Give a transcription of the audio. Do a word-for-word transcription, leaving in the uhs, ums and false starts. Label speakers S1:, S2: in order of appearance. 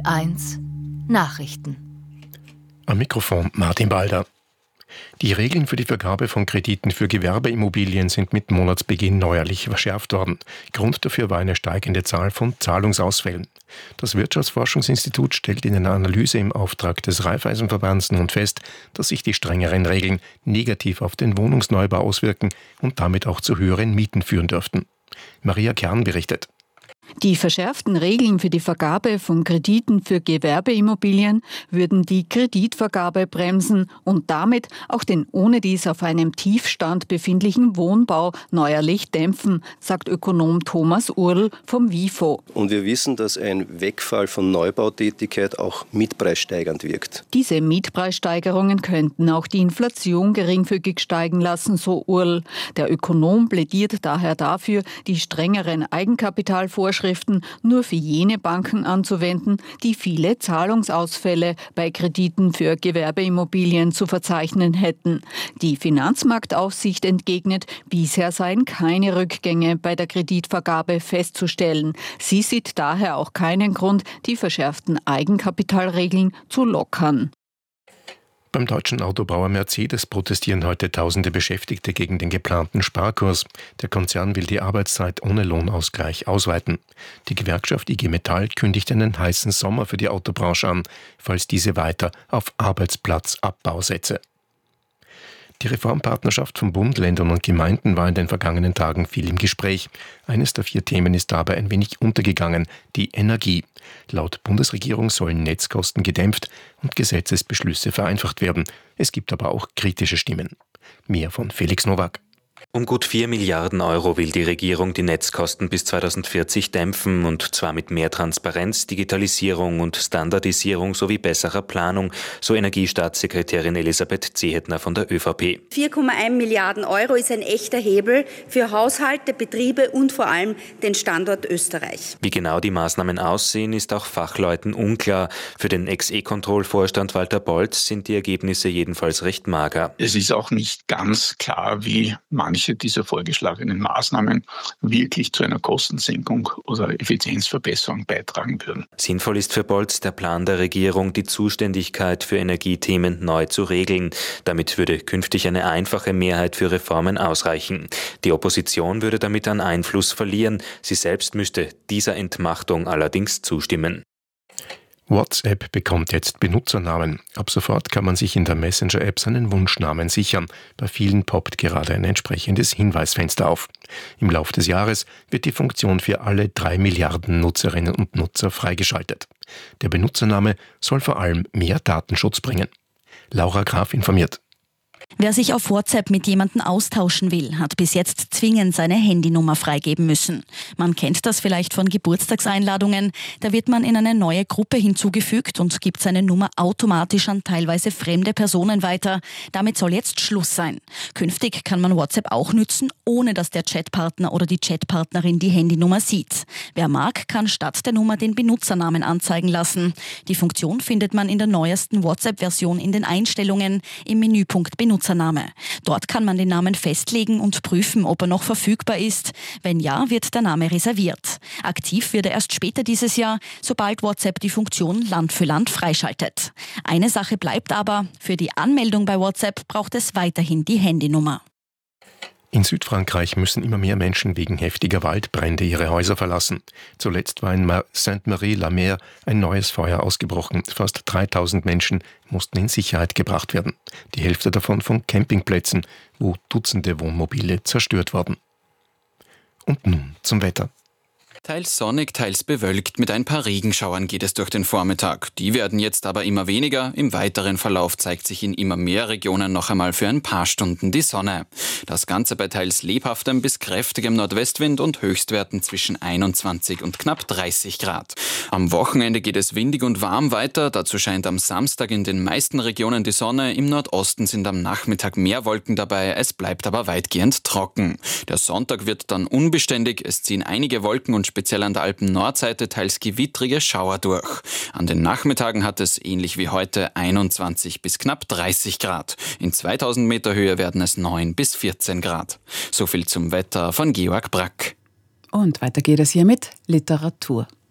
S1: eins Nachrichten.
S2: Am Mikrofon Martin Balder. Die Regeln für die Vergabe von Krediten für Gewerbeimmobilien sind mit Monatsbeginn neuerlich verschärft worden. Grund dafür war eine steigende Zahl von Zahlungsausfällen. Das Wirtschaftsforschungsinstitut stellt in einer Analyse im Auftrag des Raiffeisenverbands nun fest, dass sich die strengeren Regeln negativ auf den Wohnungsneubau auswirken und damit auch zu höheren Mieten führen dürften. Maria Kern berichtet.
S3: Die verschärften Regeln für die Vergabe von Krediten für Gewerbeimmobilien würden die Kreditvergabe bremsen und damit auch den ohnedies auf einem Tiefstand befindlichen Wohnbau neuerlich dämpfen, sagt Ökonom Thomas Url vom WIFO.
S4: Und wir wissen, dass ein Wegfall von Neubautätigkeit auch mietpreissteigernd wirkt.
S3: Diese Mietpreissteigerungen könnten auch die Inflation geringfügig steigen lassen, so Url. Der Ökonom plädiert daher dafür, die strengeren Eigenkapitalvorschriften nur für jene Banken anzuwenden, die viele Zahlungsausfälle bei Krediten für Gewerbeimmobilien zu verzeichnen hätten. Die Finanzmarktaufsicht entgegnet, bisher seien keine Rückgänge bei der Kreditvergabe festzustellen. Sie sieht daher auch keinen Grund, die verschärften Eigenkapitalregeln zu lockern.
S2: Beim deutschen Autobauer Mercedes protestieren heute tausende Beschäftigte gegen den geplanten Sparkurs. Der Konzern will die Arbeitszeit ohne Lohnausgleich ausweiten. Die Gewerkschaft I G Metall kündigt einen heißen Sommer für die Autobranche an, falls diese weiter auf Arbeitsplatzabbau setze. Die Reformpartnerschaft von Bund, Ländern und Gemeinden war in den vergangenen Tagen viel im Gespräch. Eines der vier Themen ist dabei ein wenig untergegangen, die Energie. Laut Bundesregierung sollen Netzkosten gedämpft und Gesetzesbeschlüsse vereinfacht werden. Es gibt aber auch kritische Stimmen. Mehr von Felix Nowak.
S5: Um gut vier Milliarden Euro will die Regierung die Netzkosten bis zweitausendvierzig dämpfen, und zwar mit mehr Transparenz, Digitalisierung und Standardisierung sowie besserer Planung, so Energiestaatssekretärin Elisabeth Zehetner von der ÖVP.
S6: vier Komma eins Milliarden Euro ist ein echter Hebel für Haushalte, Betriebe und vor allem den Standort Österreich.
S5: Wie genau die Maßnahmen aussehen, ist auch Fachleuten unklar. Für den Ex-E-Control-Vorstand Walter Bolz sind die Ergebnisse jedenfalls recht mager.
S7: Es ist auch nicht ganz klar, wie manche dieser vorgeschlagenen Maßnahmen wirklich zu einer Kostensenkung oder Effizienzverbesserung beitragen würden.
S5: Sinnvoll ist für Bolz der Plan der Regierung, die Zuständigkeit für Energiethemen neu zu regeln. Damit würde künftig eine einfache Mehrheit für Reformen ausreichen. Die Opposition würde damit an Einfluss verlieren. Sie selbst müsste dieser Entmachtung allerdings zustimmen.
S2: WhatsApp bekommt jetzt Benutzernamen. Ab sofort kann man sich in der Messenger-App seinen Wunschnamen sichern. Bei vielen poppt gerade ein entsprechendes Hinweisfenster auf. Im Laufe des Jahres wird die Funktion für alle drei Milliarden Nutzerinnen und Nutzer freigeschaltet. Der Benutzername soll vor allem mehr Datenschutz bringen. Laura Graf informiert.
S8: Wer sich auf WhatsApp mit jemandem austauschen will, hat bis jetzt zwingend seine Handynummer freigeben müssen. Man kennt das vielleicht von Geburtstagseinladungen. Da wird man in eine neue Gruppe hinzugefügt und gibt seine Nummer automatisch an teilweise fremde Personen weiter. Damit soll jetzt Schluss sein. Künftig kann man WhatsApp auch nützen, ohne dass der Chatpartner oder die Chatpartnerin die Handynummer sieht. Wer mag, kann statt der Nummer den Benutzernamen anzeigen lassen. Die Funktion findet man in der neuesten WhatsApp-Version in den Einstellungen im Menüpunkt Benutzername. Dort kann man den Namen festlegen und prüfen, ob er noch verfügbar ist. Wenn ja, wird der Name reserviert. Aktiv wird er erst später dieses Jahr, sobald WhatsApp die Funktion Land für Land freischaltet. Eine Sache bleibt aber: Für die Anmeldung bei WhatsApp braucht es weiterhin die Handynummer.
S2: In Südfrankreich müssen immer mehr Menschen wegen heftiger Waldbrände ihre Häuser verlassen. Zuletzt war in Sainte-Marie-la-Mer ein neues Feuer ausgebrochen. Fast dreitausend Menschen mussten in Sicherheit gebracht werden. Die Hälfte davon von Campingplätzen, wo Dutzende Wohnmobile zerstört wurden. Und nun zum Wetter.
S9: Teils sonnig, teils bewölkt. Mit ein paar Regenschauern geht es durch den Vormittag. Die werden jetzt aber immer weniger. Im weiteren Verlauf zeigt sich in immer mehr Regionen noch einmal für ein paar Stunden die Sonne. Das Ganze bei teils lebhaftem bis kräftigem Nordwestwind und Höchstwerten zwischen einundzwanzig und knapp dreißig Grad. Am Wochenende geht es windig und warm weiter. Dazu scheint am Samstag in den meisten Regionen die Sonne. Im Nordosten sind am Nachmittag mehr Wolken dabei. Es bleibt aber weitgehend trocken. Der Sonntag wird dann unbeständig. Es ziehen einige Wolken und speziell an der Alpen-Nordseite teils gewittrige Schauer durch. An den Nachmittagen hat es, ähnlich wie heute, einundzwanzig bis knapp dreißig Grad. In zweitausend Meter Höhe werden es neun bis vierzehn Grad. So viel zum Wetter von Georg Brack.
S10: Und weiter geht es hier mit Literatur.